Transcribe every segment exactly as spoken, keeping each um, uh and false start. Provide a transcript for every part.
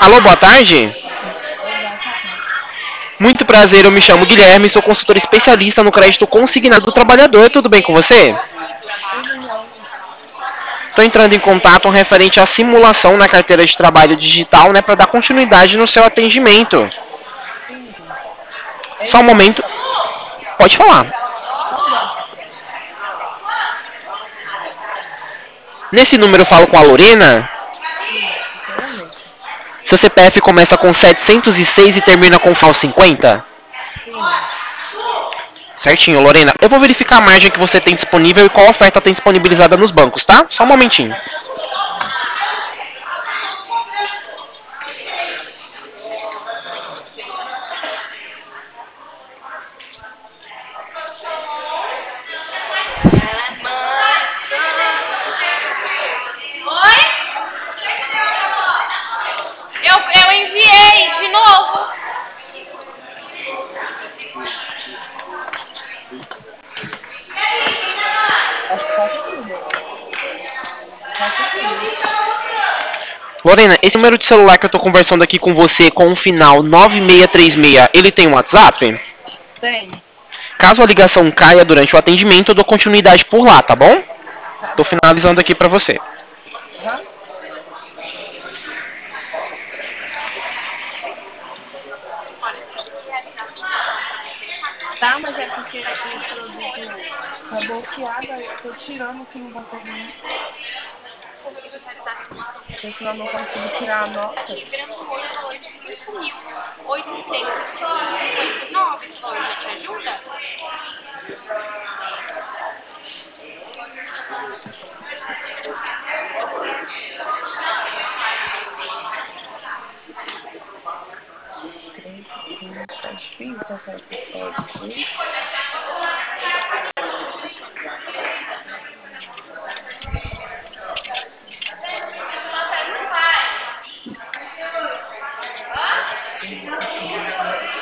Alô, boa tarde. Oi, boa tarde. Muito prazer, eu me chamo Guilherme, sou consultor especialista no crédito consignado do trabalhador. Tudo bem com você? Tudo jóia? Estou entrando em contato referente à simulação na carteira de trabalho digital, né, para dar continuidade no seu atendimento. Sim. Só um Ei, momento. Pode falar. não pode. Nesse número eu falo com a Lorena. Isso, sou eu mesmo. Seu C P F começa com setecentos e seis e termina com final cinquenta? Sim. Certinho, Lorena. Eu vou verificar a margem que você tem disponível e qual oferta tem disponibilizada nos bancos, tá? Só um momentinho. Tá. Oi? Eu, eu enviei de novo. Acho que tá subindo. Tá subindo. Lorena, esse número de celular que eu tô conversando aqui com você com o final nove seis três seis, ele tem um WhatsApp? Tem. Caso a ligação caia durante o atendimento, eu dou continuidade por lá, tá bom? Tá Tô bom. finalizando aqui pra você. Aham. Tá, mas é porque o produto tá bloqueado, aí eu tô tirando que não consegue nem. Porque senão eu não consigo tirar a nota. Diferença no olho, o valor de cinco mil oitocentos e cinquenta e nove. Esse valor já te ajuda? Três, cinco, tá difícil achar esses códigos, viu? Cinco, três.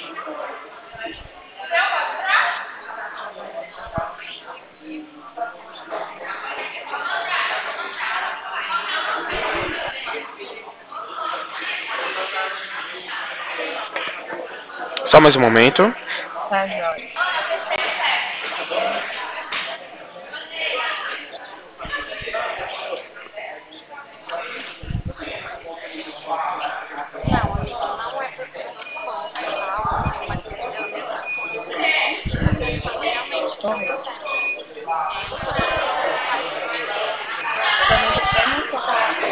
Só mais um momento. Tá jóia. Não, amiga, não é por conta do banco, tá? O número vai ser da mesma forma. Realmente o que tá Oi. acontecendo. O seu documento não caiu ainda. Eu também tô bem no chocolate.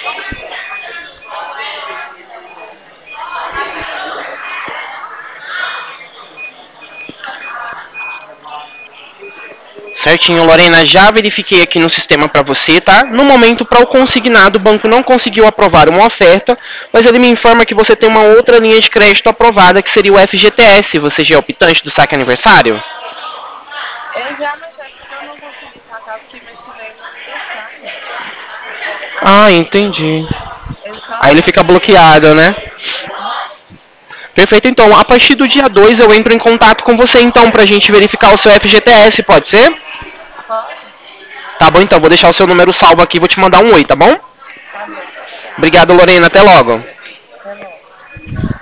Certinho, Lorena, já verifiquei aqui no sistema para você, tá? No momento, para o consignado, o banco não conseguiu aprovar uma oferta, mas ele me informa que você tem uma outra linha de crédito aprovada, que seria o F G T S. Você já é optante do saque aniversário? Eu já, mas é porque eu não consegui sacar porque mencionei no aniversário. Ah, Aí entendi. ele só Aí ele fica autorizou. bloqueado, né? Aham. Perfeito, então. A partir do dia dois eu entro em contato com você, então, pra gente verificar o seu F G T S, pode ser? Pode? Tá bom, então. Vou deixar o seu número salvo aqui e vou te mandar um oi, tá bom? Tá bom. Obrigado, Lorena. Até logo. Até logo.